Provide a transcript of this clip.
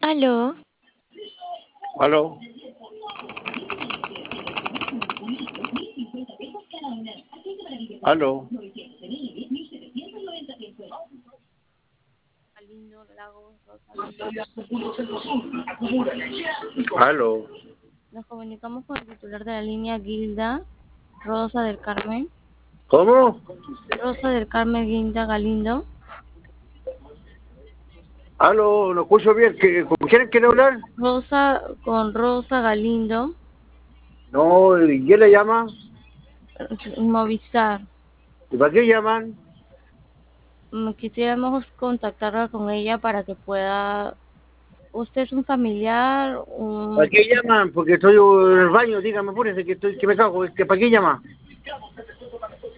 Aló, Aló. Aló. Galindo, Lagos, Rosa, Galindo. Aló. Nos comunicamos con el titular de la línea Gilda, Rosa del Carmen. ¿Cómo? Rosa del Carmen Gilda Galindo. Aló, no escucho bien. ¿Con quién quiere hablar? Rosa con Rosa Galindo, No, ¿y quién le llama? Movistar. ¿Y para qué llaman? Quisiéramos contactarla con ella para que pueda. ¿Usted es un familiar? ¿Para qué llaman? Porque estoy en el baño, dígame, apúrese, que me cago. ¿Para qué llama?